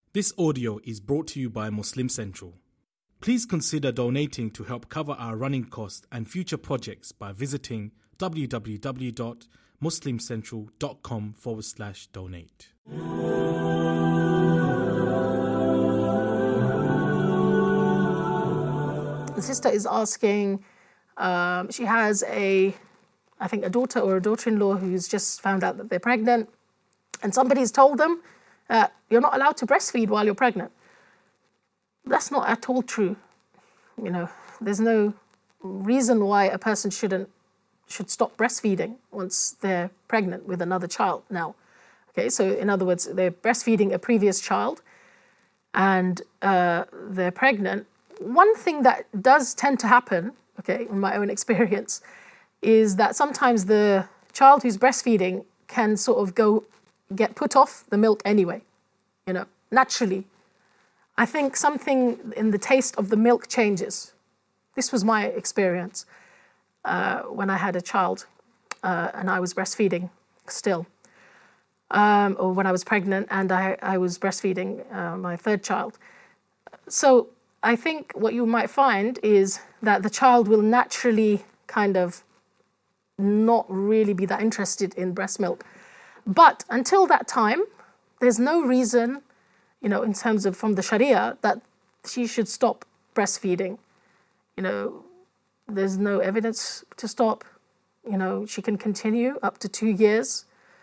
This audio is brought to you by Muslim Central. Please consider donating to help cover our running costs and future projects by visiting www.muslimcentral.com/donate. The sister is asking, she has a daughter or a daughter-in-law who's just found out that they're pregnant, and somebody's told them, you're not allowed to breastfeed while you're pregnant. That's not at all true. There's no reason why a person should stop breastfeeding once they're pregnant with another child now. Okay, so in other words, they're breastfeeding a previous child and they're pregnant. One thing that does tend to happen, okay, in my own experience, is that sometimes the child who's breastfeeding can sort of get put off the milk anyway, naturally. I think something in the taste of the milk changes. This was my experience when I had a child and I was breastfeeding still, or when I was pregnant and I was breastfeeding my third child. So I think what you might find is that the child will naturally kind of not really be that interested in breast milk. But until that time, there's no reason, in terms of from the Sharia, that she should stop breastfeeding. There's no evidence to stop. She can continue up to 2 years.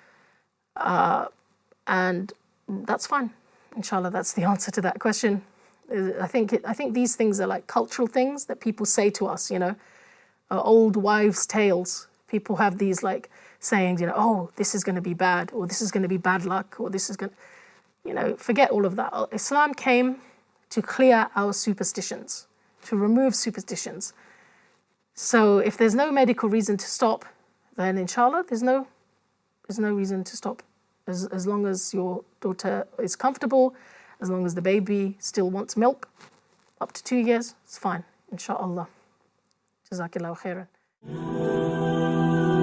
And that's fine. Inshallah, that's the answer to that question. I think these things are like cultural things that people say to us, old wives' tales. People have these like sayings, oh, this is going to be bad, or this is going to be bad luck, or this is going to, forget all of that. Islam came to clear our superstitions, to remove superstitions. So if there's no medical reason to stop, then inshallah, there's no reason to stop. As long as your daughter is comfortable, as long as the baby still wants milk, up to 2 years, it's fine, inshallah. Jazakallahu khairan.